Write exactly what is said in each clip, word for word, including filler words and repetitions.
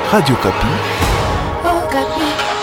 Radio Kapi. Oh, Kapi.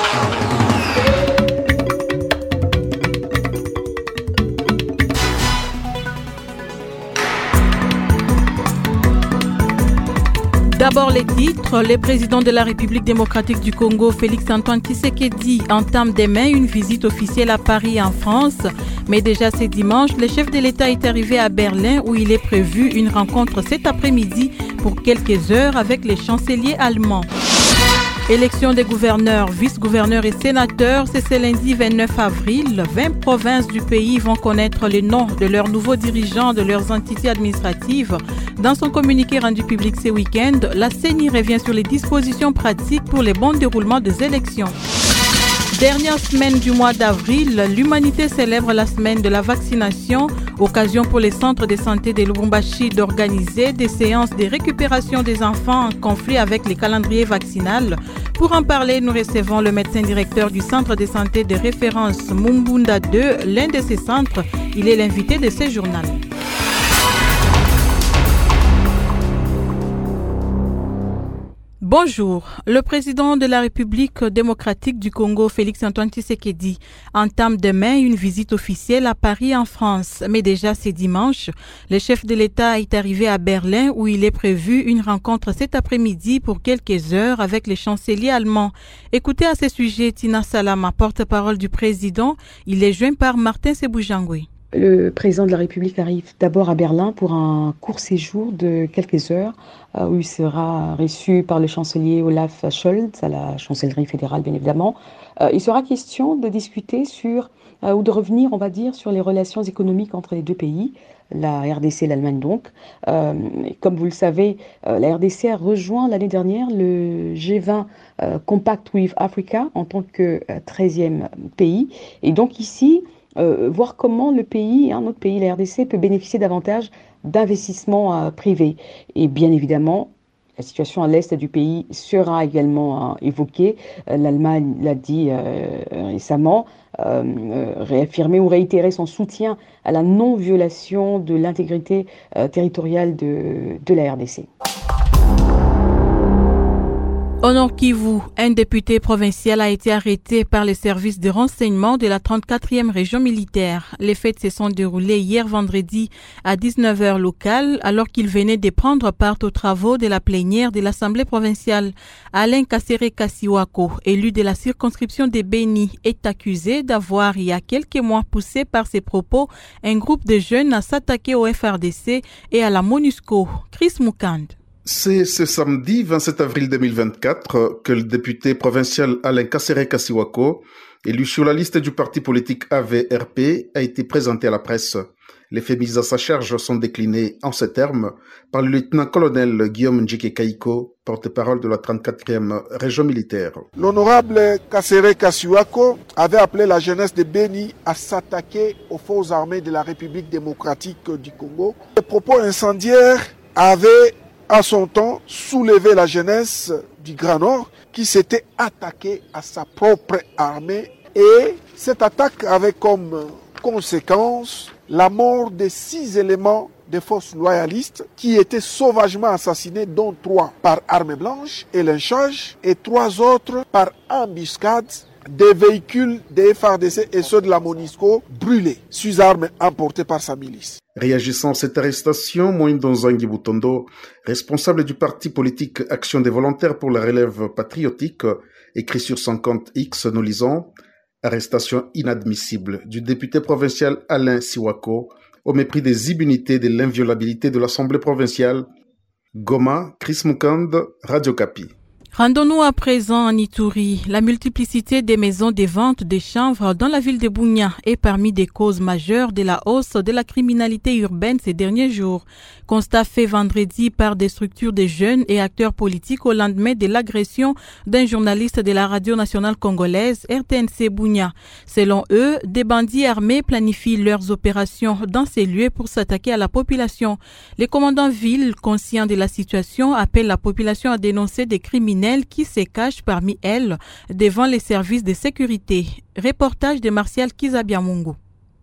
D'abord les titres. Le président de la République démocratique du Congo, Félix-Antoine Tshisekedi, entame demain une visite officielle à Paris en France. Mais déjà ce dimanche, le chef de l'État est arrivé à Berlin où il est prévu une rencontre cet après-midi pour quelques heures avec les chanceliers allemands. Élection des gouverneurs, vice-gouverneurs et sénateurs, c'est ce lundi vingt-neuf avril. vingt provinces du pays vont connaître les noms de leurs nouveaux dirigeants de leurs entités administratives. Dans son communiqué rendu public ce week-end, la C E N I revient sur les dispositions pratiques pour le bon déroulement des élections. Dernière semaine du mois d'avril, l'humanité célèbre la semaine de la vaccination, occasion pour les centres de santé de Lubumbashi d'organiser des séances de récupération des enfants en conflit avec les calendriers vaccinaux. Pour en parler, nous recevons le médecin directeur du centre de santé de référence Mumbunda deux, l'un de ces centres. Il est l'invité de ce journal. Bonjour. Le président de la République démocratique du Congo, Félix-Antoine Tshisekedi, entame demain une visite officielle à Paris en France. Mais déjà ce dimanche, le chef de l'État est arrivé à Berlin où il est prévu une rencontre cet après-midi pour quelques heures avec les chanceliers allemands. Écoutez à ce sujet Tina Salama, porte-parole du président. Il est joint par Martin Seboujangwe. Le président de la République arrive d'abord à Berlin pour un court séjour de quelques heures euh, où il sera reçu par le chancelier Olaf Scholz à la chancellerie fédérale bien évidemment. Euh, il sera question de discuter sur euh, ou de revenir on va dire sur les relations économiques entre les deux pays, la R D C et l'Allemagne donc. Euh, comme vous le savez, euh, la R D C a rejoint l'année dernière le G vingt euh, Compact with Africa en tant que euh, treizième pays et donc ici Euh, voir comment le pays, hein, notre pays, la R D C, peut bénéficier davantage d'investissements euh, privés. Et bien évidemment, la situation à l'est du pays sera également euh, évoquée. Euh, L'Allemagne l'a dit euh, récemment, euh, euh, réaffirmer ou réitérer son soutien à la non-violation de l'intégrité euh, territoriale de, de la R D C. Au Nord Kivu, un député provincial a été arrêté par les services de renseignement de la trente-quatrième région militaire. Les faits se sont déroulés hier vendredi à dix-neuf heures locales alors qu'il venait de prendre part aux travaux de la plénière de l'Assemblée provinciale. Alain Kassere Kassiwako, élu de la circonscription de Beni, est accusé d'avoir, il y a quelques mois, poussé par ses propos un groupe de jeunes à s'attaquer au F R D C et à la MONUSCO. Chris Mukand. C'est ce samedi vingt-sept avril deux mille vingt-quatre que le député provincial Alain Kassere Kassiwako, élu sur la liste du parti politique A V R P, a été présenté à la presse. Les faits mis à sa charge sont déclinés en ces termes par le lieutenant-colonel Guillaume Njike Kaiko, porte-parole de la trente-quatrième région militaire. L'honorable Kassere Kassiwako avait appelé la jeunesse de Beni à s'attaquer aux forces armées de la République démocratique du Congo. Les propos incendiaires avaient à son temps soulevé la jeunesse du Grand Nord qui s'était attaquée à sa propre armée et cette attaque avait comme conséquence la mort de six éléments des forces loyalistes qui étaient sauvagement assassinés, dont trois par arme blanche et lynchage et trois autres par embuscade. Des véhicules des F R D C et ceux de la MONUSCO brûlés, sous armes emportées par sa milice. Réagissant à cette arrestation, Moïndo Nzangi Butondo, responsable du parti politique Action des volontaires pour la relève patriotique, écrit sur son compte X, nous lisons « Arrestation inadmissible du député provincial Alain Siwako au mépris des immunités et de l'inviolabilité de l'Assemblée provinciale. » Goma, Chris Mukand, Radio Kapi. Rendons-nous à présent en Ituri. La multiplicité des maisons de vente de chanvre dans la ville de Bunia est parmi des causes majeures de la hausse de la criminalité urbaine ces derniers jours. Constat fait vendredi par des structures de jeunes et acteurs politiques au lendemain de l'agression d'un journaliste de la radio nationale congolaise R T N C Bunia. Selon eux, des bandits armés planifient leurs opérations dans ces lieux pour s'attaquer à la population. Les commandants villes, conscients de la situation, appellent la population à dénoncer des criminels qui se cachent parmi elles devant les services de sécurité. Reportage de Martial Kizabiamungu.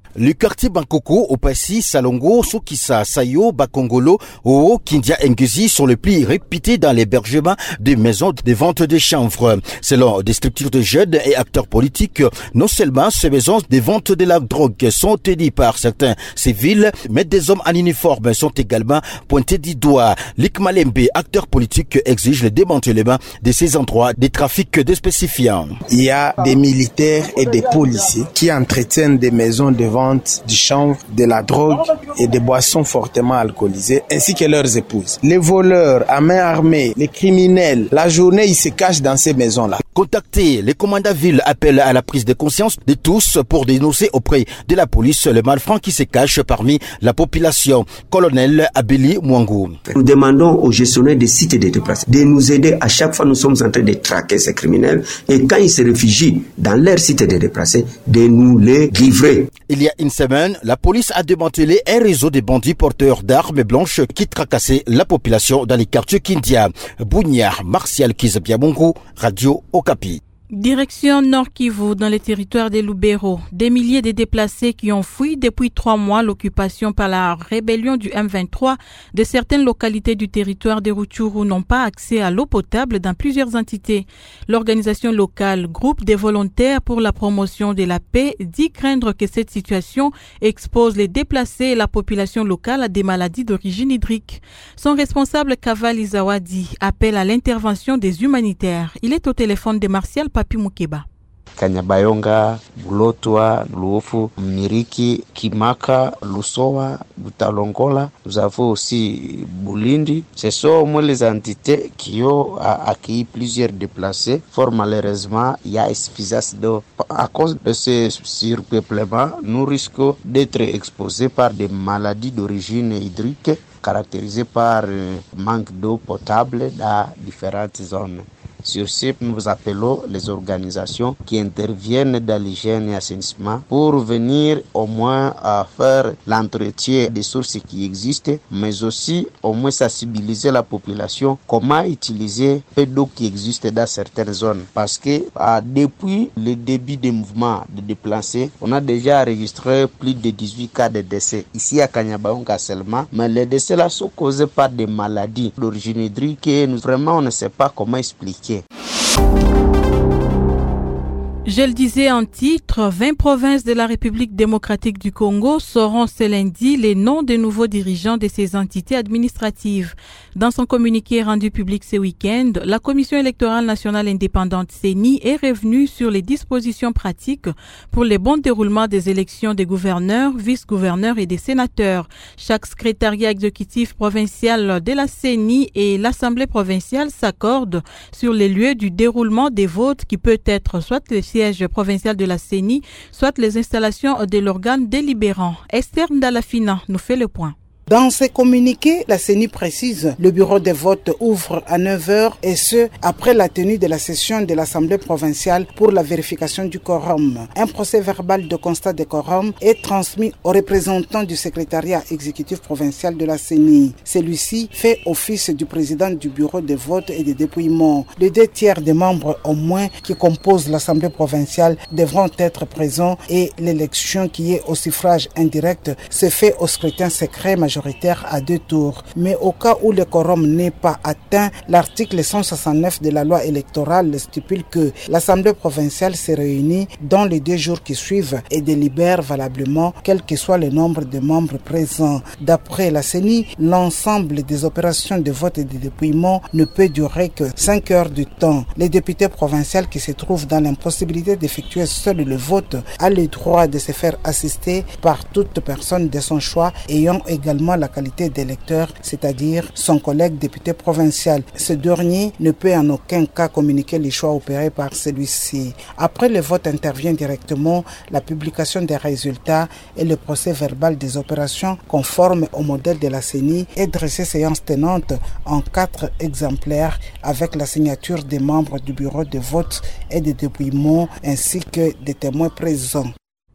Le quartier Bankoko, Opassi, Salongo, Sokisa, Sayo, Bakongolo, ou Kindia Nguzi sont les plus réputés dans l'hébergement des maisons de vente de chanvre. Selon des structures de jeunes et acteurs politiques, non seulement ces maisons de vente de la drogue sont tenues par certains civils, mais des hommes en uniforme sont également pointés du doigt. Lik Malembe, acteur politique, exige le démantèlement de ces endroits de trafic de stupéfiants. Il y a des militaires et des policiers qui entretiennent des maisons de vente du chanvre, de la drogue et des boissons fortement alcoolisées, ainsi que leurs épouses. Les voleurs à main armée, les criminels, la journée, ils se cachent dans ces maisons-là. Contacté, les commandants ville appellent à la prise de conscience de tous pour dénoncer auprès de la police le malfrats qui se cache parmi la population. Colonel Abeli Mwangou. Nous demandons aux gestionnaires des sites de déplacés de nous aider. À chaque fois, nous sommes en train de traquer ces criminels et quand ils se réfugient dans leur site de déplacés, de nous les livrer. Il y a une semaine, la police a démantelé un réseau de bandits porteurs d'armes blanches qui tracassaient la population dans les quartiers Kindia. Bougnard, Martial Kizabiamongo, Radio Okapi. Direction Nord Kivu, dans les territoires des Lubero. Des milliers de déplacés qui ont fui depuis trois mois l'occupation par la rébellion du M vingt-trois de certaines localités du territoire de Rutshuru n'ont pas accès à l'eau potable dans plusieurs entités. L'organisation locale Groupe des volontaires pour la promotion de la paix dit craindre que cette situation expose les déplacés et la population locale à des maladies d'origine hydrique. Son responsable Kaval Izawadi appelle à l'intervention des humanitaires. Il est au téléphone de Martial Papi Mukeba. Kanyabayonga, Bulotwa, Luofu, Miriki, Kimaka, Lusowa, Butalongola. Nous avons aussi Bulindi. Ce sont au moins les entités qui ont accueilli plusieurs déplacés. Fort malheureusement, il y a insuffisance d'eau. À cause de ce surpeuplement, nous risquons d'être exposés par des maladies d'origine hydrique caractérisées par un manque d'eau potable dans différentes zones. Sur ce, nous appelons les organisations qui interviennent dans l'hygiène et l'assainissement pour venir au moins à faire l'entretien des sources qui existent, mais aussi au moins sensibiliser la population comment utiliser peu d'eau qui existe dans certaines zones. Parce que ah, depuis le début des mouvements de déplacés, on a déjà enregistré plus de dix-huit cas de décès ici à Kanyabayonga seulement, mais les décès là sont causés par des maladies d'origine hydrique et nous, vraiment on ne sait pas comment expliquer. Je le disais en titre, vingt provinces de la République démocratique du Congo sauront ce lundi les noms des nouveaux dirigeants de ces entités administratives. Dans son communiqué rendu public ce week-end, la Commission électorale nationale indépendante C E N I est revenue sur les dispositions pratiques pour le bon déroulement des élections des gouverneurs, vice-gouverneurs et des sénateurs. Chaque secrétariat exécutif provincial de la C E N I et l'Assemblée provinciale s'accordent sur les lieux du déroulement des votes qui peut être soit le siège provincial de la C E N I, soit les installations de l'organe délibérant. Esther Ndalafina nous fait le point. Dans ses communiqués, la C E N I précise le bureau de vote ouvre à neuf heures et ce, après la tenue de la session de l'Assemblée provinciale pour la vérification du quorum. Un procès verbal de constat de quorum est transmis aux représentants du secrétariat exécutif provincial de la C E N I. Celui-ci fait office du président du bureau de vote et de dépouillement. Les deux tiers des membres au moins qui composent l'Assemblée provinciale devront être présents et l'élection qui est au suffrage indirect se fait au scrutin secret majoritaire à deux tours. Mais au cas où le quorum n'est pas atteint, l'article cent soixante-neuf de la loi électorale stipule que l'Assemblée provinciale se réunit dans les deux jours qui suivent et délibère valablement, quel que soit le nombre de membres présents. D'après la C E N I, l'ensemble des opérations de vote et de dépouillement ne peut durer que cinq heures de temps. Les députés provinciaux qui se trouvent dans l'impossibilité d'effectuer seul le vote ont le droit de se faire assister par toute personne de son choix ayant également la qualité d'électeur, c'est-à-dire son collègue député provincial. Ce dernier ne peut en aucun cas communiquer les choix opérés par celui-ci. Après le vote intervient directement la publication des résultats et le procès verbal des opérations conformes au modèle de la C E N I est dressé séance tenante en quatre exemplaires avec la signature des membres du bureau de vote et de dépouillement ainsi que des témoins présents.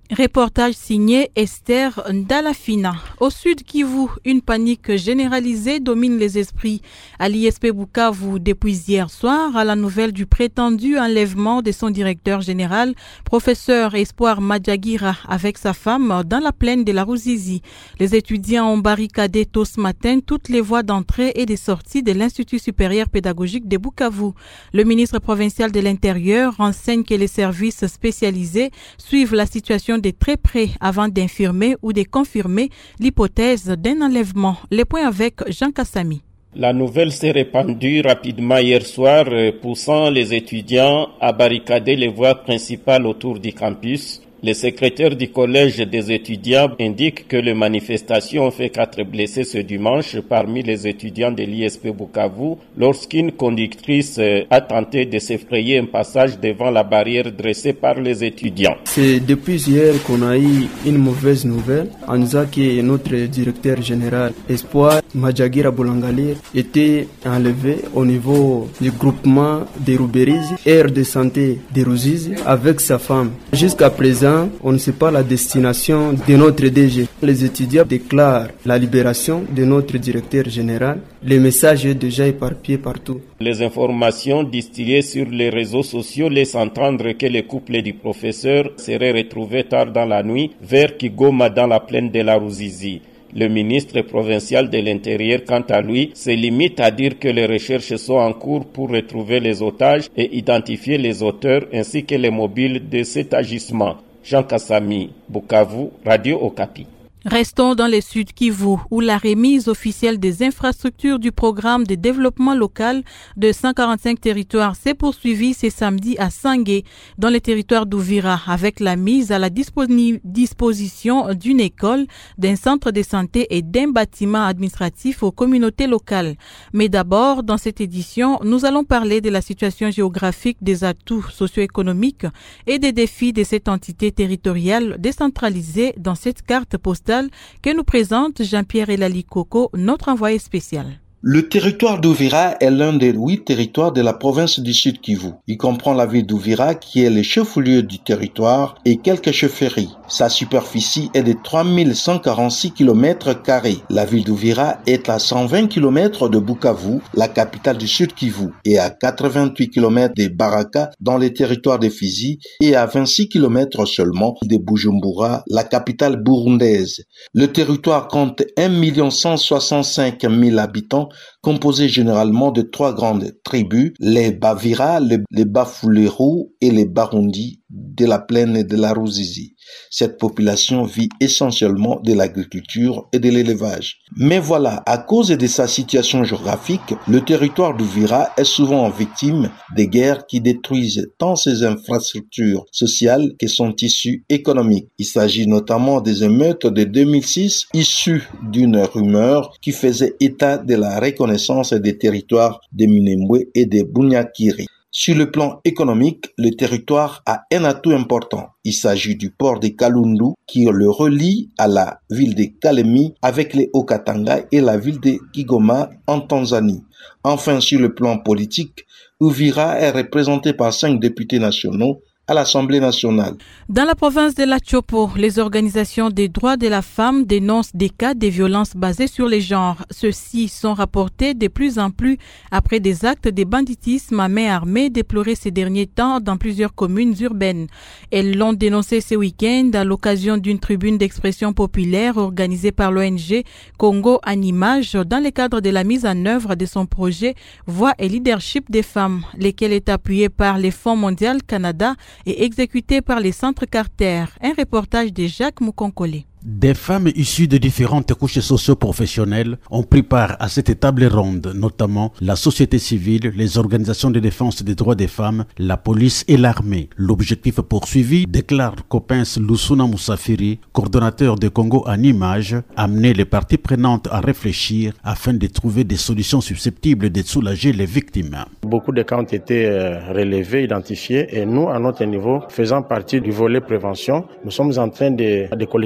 Reportage signé Esther Ndalafina. Au sud Kivu, une panique généralisée domine les esprits. À l'I S P Bukavu, depuis hier soir, à la nouvelle du prétendu enlèvement de son directeur général, professeur Espoir Madjagira, avec sa femme dans la plaine de la Ruzizi. Les étudiants ont barricadé tôt ce matin toutes les voies d'entrée et de sortie de l'Institut supérieur pédagogique de Bukavu. Le ministre provincial de l'Intérieur renseigne que les services spécialisés suivent la situation de très près avant d'infirmer ou de confirmer l'hypothèse d'un enlèvement. Les points avec Jean Kassami. La nouvelle s'est répandue rapidement hier soir, poussant les étudiants à barricader les voies principales autour du campus. Le secrétaire du collège des étudiants indique que les manifestations ont fait quatre blessés ce dimanche parmi les étudiants de l'I S P Bukavu lorsqu'une conductrice a tenté de s'effrayer un passage devant la barrière dressée par les étudiants. C'est depuis hier qu'on a eu une mauvaise nouvelle. On nous a que notre directeur général, Espoir Madjagira Bolangalir, était enlevé au niveau du groupement des Ruberizi, aire de santé des Ruzizi, avec sa femme. Jusqu'à présent, on ne sait pas la destination de notre D G. Les étudiants déclarent la libération de notre directeur général. Le message est déjà éparpillé partout. Les informations distillées sur les réseaux sociaux laissent entendre que le couple du professeur serait retrouvé tard dans la nuit vers Kigoma dans la plaine de la Ruzizi. Le ministre provincial de l'Intérieur, quant à lui, se limite à dire que les recherches sont en cours pour retrouver les otages et identifier les auteurs ainsi que les mobiles de cet agissement. Jean Kassami, Bukavu, Radio Okapi. Restons dans le sud Kivu, où la remise officielle des infrastructures du programme de développement local de cent quarante-cinq territoires s'est poursuivie ce samedi à Sangué, dans le territoire d'Ouvira, avec la mise à la disponi- disposition d'une école, d'un centre de santé et d'un bâtiment administratif aux communautés locales. Mais d'abord, dans cette édition, nous allons parler de la situation géographique, des atouts socio-économiques et des défis de cette entité territoriale décentralisée dans cette carte postale que nous présente Jean-Pierre Elali Koko, notre envoyé spécial. Le territoire d'Ouvira est l'un des huit territoires de la province du Sud Kivu. Il comprend la ville d'Ouvira qui est le chef-lieu du territoire et quelques chefferies. Sa superficie est de trois mille cent quarante-six kilomètres carrés. La ville d'Ouvira est à cent vingt kilomètres de Bukavu, la capitale du Sud Kivu, et à quatre-vingt-huit kilomètres de Baraka dans les territoires de Fizi et à vingt-six kilomètres seulement de Bujumbura, la capitale burundaise. Le territoire compte un million cent soixante-cinq mille habitants, composé généralement de trois grandes tribus, les Bavira, les, les Bafoulerou et les Barundi de la plaine de la Ruzizi. Cette population vit essentiellement de l'agriculture et de l'élevage. Mais voilà, à cause de sa situation géographique, le territoire d'Ouvira est souvent victime des guerres qui détruisent tant ses infrastructures sociales que son tissu économique. Il s'agit notamment des émeutes de deux mille six issues d'une rumeur qui faisait état de la reconnaissance des territoires de Minembwe et de Bunyakiri. Sur le plan économique, le territoire a un atout important. Il s'agit du port de Kalundu qui le relie à la ville de Kalemi avec les Haut-Katanga et la ville de Kigoma en Tanzanie. Enfin, sur le plan politique, Uvira est représenté par cinq députés nationaux à l'Assemblée nationale. Dans la province de la Chopo, les organisations des droits de la femme dénoncent des cas de violences basées sur les genres. Ceux-ci sont rapportés de plus en plus après des actes de banditisme à main armée déplorés ces derniers temps dans plusieurs communes urbaines. Elles l'ont dénoncé ce week-end à l'occasion d'une tribune d'expression populaire organisée par l'O N G Congo en Images dans le cadre de la mise en œuvre de son projet Voix et Leadership des femmes, lequel est appuyé par les Fonds mondial Canada et exécuté par les centres Carter. Un reportage de Jacques Moukonkole. Des femmes issues de différentes couches socio-professionnelles ont pris part à cette table ronde, notamment la société civile, les organisations de défense des droits des femmes, la police et l'armée. L'objectif poursuivi, déclare Coppens Lusuna Moussafiri, coordonnateur de Congo en Images, amener les parties prenantes à réfléchir afin de trouver des solutions susceptibles de soulager les victimes. Beaucoup de cas ont été relevés, identifiés, et nous, à notre niveau, faisant partie du volet prévention, nous sommes en train de, de collecter des données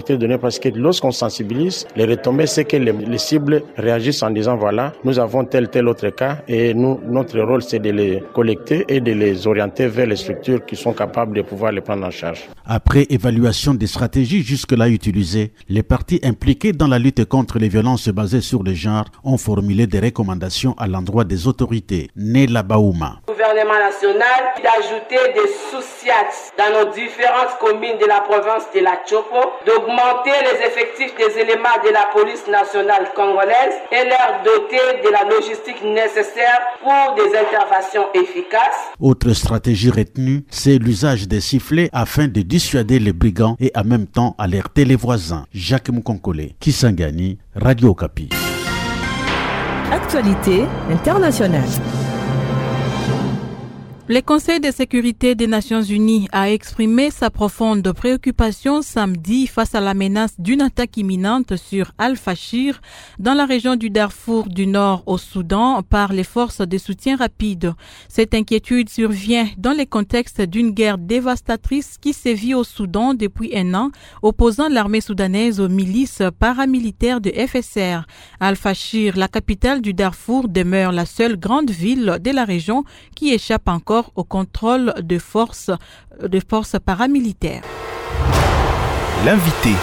parce que lorsqu'on sensibilise, les retombées, c'est que les, les cibles réagissent en disant voilà, nous avons tel tel autre cas et nous, notre rôle c'est de les collecter et de les orienter vers les structures qui sont capables de pouvoir les prendre en charge. Après évaluation des stratégies jusque-là utilisées, les parties impliquées dans la lutte contre les violences basées sur le genre ont formulé des recommandations à l'endroit des autorités. Nela Baouma. Le gouvernement national d'ajouter des sous-siats dans nos différentes communes de la province de la Chopo, d'augmenter les effectifs des éléments de la police nationale congolaise et leur doter de la logistique nécessaire pour des interventions efficaces. Autre stratégie retenue, c'est l'usage des sifflets afin de dissuader les brigands et en même temps alerter les voisins. Jacques Moukonkole, Kisangani, Radio Okapi. Actualité internationale. Le Conseil de sécurité des Nations Unies a exprimé sa profonde préoccupation samedi face à la menace d'une attaque imminente sur Al-Fashir dans la région du Darfour du Nord au Soudan par les forces de soutien rapide. Cette inquiétude survient dans le contexte d'une guerre dévastatrice qui sévit au Soudan depuis un an, opposant l'armée soudanaise aux milices paramilitaires de F S R. Al-Fashir, la capitale du Darfour, demeure la seule grande ville de la région qui échappe encore au contrôle de forces, de forces paramilitaires. L'invité.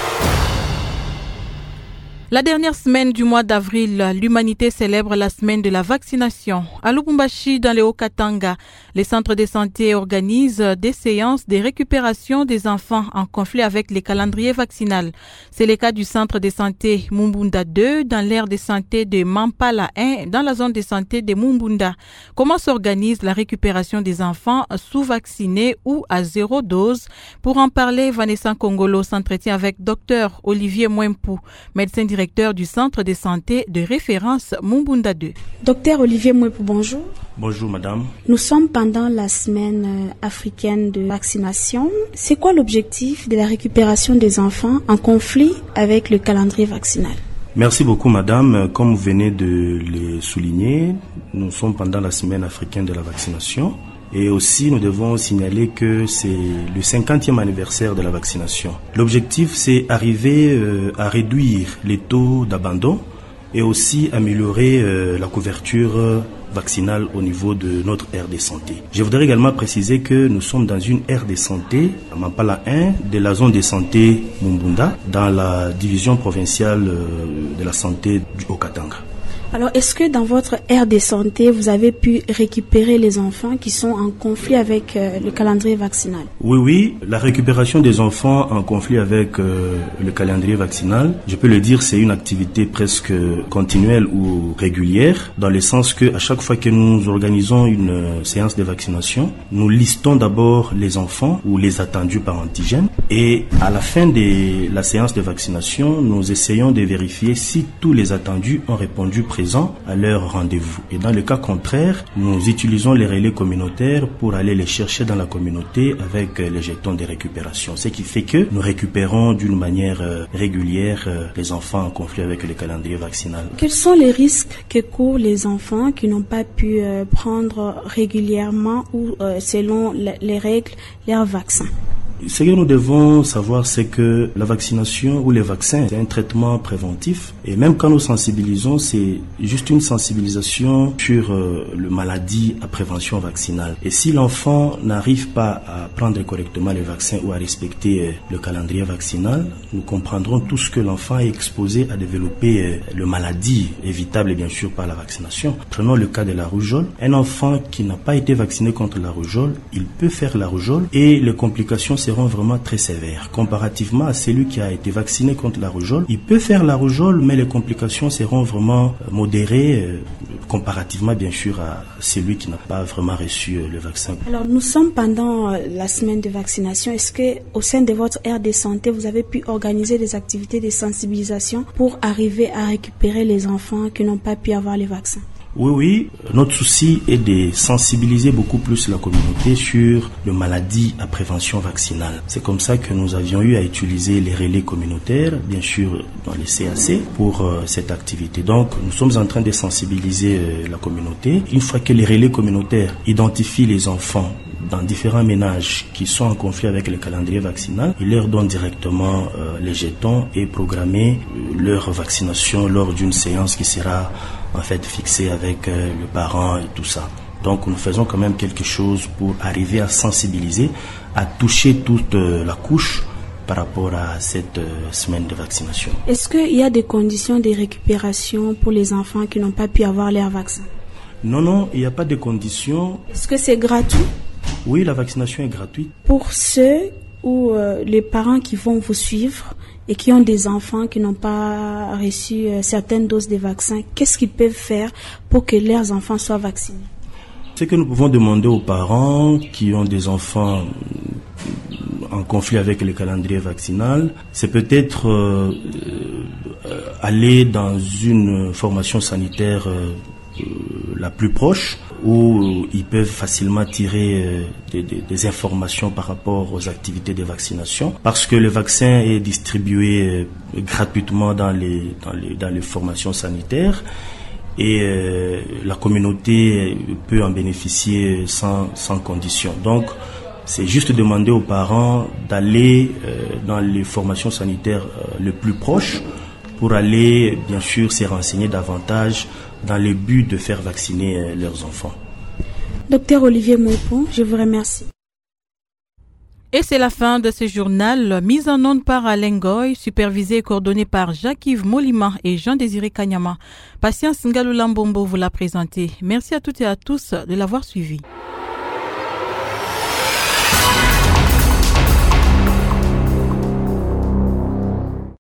La dernière semaine du mois d'avril, l'humanité célèbre la semaine de la vaccination. À Lubumbashi, dans le Haut-Katanga, les centres de santé organisent des séances de récupération des enfants en conflit avec les calendriers vaccinaux. C'est le cas du centre de santé Mumbunda deux dans l'aire de santé de Mampala un dans la zone de santé de Mumbunda. Comment s'organise la récupération des enfants sous-vaccinés ou à zéro dose? Pour en parler, Vanessa Kongolo s'entretient avec docteur Olivier Mwempu, médecin directeur directeur du centre de santé de référence Mumbunda deux. Docteur Olivier Mwempu, bonjour. Bonjour madame. Nous sommes pendant la semaine africaine de vaccination. C'est quoi l'objectif de la récupération des enfants en conflit avec le calendrier vaccinal? Merci beaucoup madame. Comme vous venez de le souligner, nous sommes pendant la semaine africaine de la vaccination. Et aussi, nous devons signaler que c'est le cinquantième anniversaire de la vaccination. L'objectif, c'est arriver euh, à réduire les taux d'abandon et aussi améliorer euh, la couverture vaccinale au niveau de notre aire de santé. Je voudrais également préciser que nous sommes dans une aire de santé, à Mampala un, de la zone de santé Mumbunda, dans la division provinciale euh, de la santé du Haut-Katanga. Alors, est-ce que dans votre aire de santé, vous avez pu récupérer les enfants qui sont en conflit avec euh, le calendrier vaccinal? Oui, oui. La récupération des enfants en conflit avec euh, le calendrier vaccinal, je peux le dire, c'est une activité presque continuelle ou régulière, dans le sens que à chaque fois que nous organisons une euh, séance de vaccination, nous listons d'abord les enfants ou les attendus par antigène, et à la fin de la séance de vaccination, nous essayons de vérifier si tous les attendus ont répondu présent à leur rendez-vous. Et dans le cas contraire, nous utilisons les relais communautaires pour aller les chercher dans la communauté avec les jetons de récupération. Ce qui fait que nous récupérons d'une manière régulière les enfants en conflit avec le calendrier vaccinal. Quels sont les risques que courent les enfants qui n'ont pas pu prendre régulièrement ou selon les règles leur vaccin? Ce que nous devons savoir, c'est que la vaccination ou les vaccins, c'est un traitement préventif. Et même quand nous sensibilisons, c'est juste une sensibilisation sur euh, le maladie à prévention vaccinale. Et si l'enfant n'arrive pas à prendre correctement les vaccins ou à respecter euh, le calendrier vaccinal, nous comprendrons tout ce que l'enfant est exposé à développer euh, le maladie évitable, bien sûr, par la vaccination. Prenons le cas de la rougeole. Un enfant qui n'a pas été vacciné contre la rougeole, il peut faire la rougeole et les complications seront vraiment très sévères. Comparativement à celui qui a été vacciné contre la rougeole, il peut faire la rougeole, mais les complications seront vraiment modérées, euh, comparativement bien sûr à celui qui n'a pas vraiment reçu euh, le vaccin. Alors nous sommes pendant euh, la semaine de vaccination. Est-ce que au sein de votre aire de santé, vous avez pu organiser des activités de sensibilisation pour arriver à récupérer les enfants qui n'ont pas pu avoir les vaccins? Oui, oui. Notre souci est de sensibiliser beaucoup plus la communauté sur les maladies à prévention vaccinale. C'est comme ça que nous avions eu à utiliser les relais communautaires, bien sûr dans les C A C, pour euh, cette activité. Donc, nous sommes en train de sensibiliser euh, la communauté. Une fois que les relais communautaires identifient les enfants dans différents ménages qui sont en conflit avec le calendrier vaccinal, ils leur donnent directement euh, les jetons et programmer leur vaccination lors d'une séance qui sera en fait fixée avec euh, le parent et tout ça. Donc nous faisons quand même quelque chose pour arriver à sensibiliser, à toucher toute euh, la couche par rapport à cette euh, semaine de vaccination. Est-ce qu'il y a des conditions de récupération pour les enfants qui n'ont pas pu avoir leur vaccin? Non, non, il n'y a pas de conditions. Est-ce que c'est gratuit? Oui, la vaccination est gratuite. Pour ceux ou euh, les parents qui vont vous suivre et qui ont des enfants qui n'ont pas reçu euh, certaines doses de vaccins, qu'est-ce qu'ils peuvent faire pour que leurs enfants soient vaccinés? Ce que nous pouvons demander aux parents qui ont des enfants en conflit avec le calendrier vaccinal, c'est peut-être euh, euh, aller dans une formation sanitaire euh, euh, la plus proche où euh, ils peuvent facilement tirer euh, des, des, des informations par rapport aux activités de vaccination, parce que le vaccin est distribué euh, gratuitement dans les, dans les, dans les formations sanitaires. Et euh, la communauté peut en bénéficier sans, sans condition. Donc, c'est juste demander aux parents d'aller euh, dans les formations sanitaires euh, les plus proches pour aller, bien sûr, se renseigner davantage dans le but de faire vacciner euh, leurs enfants. Docteur Olivier Moupon, je vous remercie. Et c'est la fin de ce journal, mise en onde par Alain Goy, supervisé et coordonné par Jacques-Yves Molima et Jean-Désiré Kanyama. Patience Ngalula Mbombo vous l'a présenté. Merci à toutes et à tous de l'avoir suivi.